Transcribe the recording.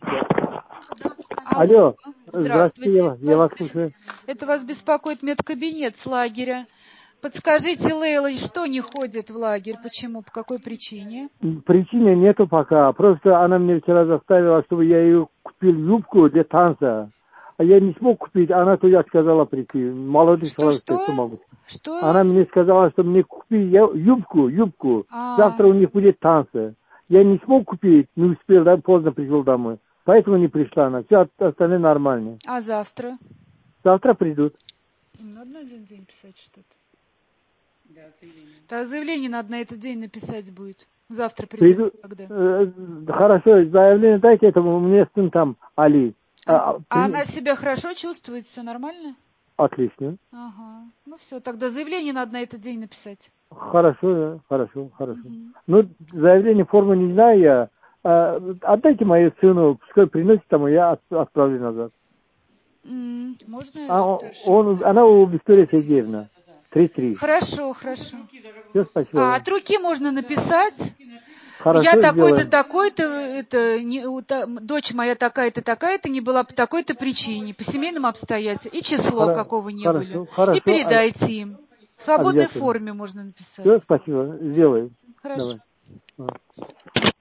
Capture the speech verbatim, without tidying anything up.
Алло, Здравствуйте, здравствуйте, я, я вас вас слушаю. бес- это вас беспокоит медкабинет с лагеря. Подскажите, Лейла, что не ходит в лагерь? Почему? По какой причине? Причины нету пока, просто она мне вчера заставила, чтобы я ее купил юбку для танца. А я не смог купить, она туда отказала прийти. Молодой Что, человек, что что? могу. Что? Она мне сказала, что мне купи я- юбку, юбку. А, Завтра у них будет танцы. Я не смог купить, не успел, да, поздно пришел домой. Поэтому не пришла она. Все остальные нормальные. а завтра? Завтра придут. Им надо на один день писать что-то? Да, заявление надо на этот день написать будет. Завтра придет, Приду, когда? э, хорошо, заявление дайте этому, мне сын там, Али. А, А, а при- она себя хорошо чувствует? Все нормально? Отлично. Ага. Ну все, тогда заявление надо на этот день написать. Хорошо, да, хорошо, хорошо. Мгм. Ну, заявление формы не знаю я. А, отдайте мою сыну, пускай приносит там, и я от- отправлю назад. М, Можно А он, старшему он- дать? она у Виктории Сергеевна. Три-три. Хорошо, хорошо. Все, спасибо А вам. от руки можно написать. Я Хорошо, такой-то, сделаем. такой-то, это, не, у та- дочь моя такая-то, такая-то не была по такой-то причине, по семейным обстоятельствам, и число, Хоро- какого не были. Хорошо, И хорошо, а- передайте им. В свободной обязательно. форме можно написать. Все, спасибо, сделаем. Хорошо. Давай. А.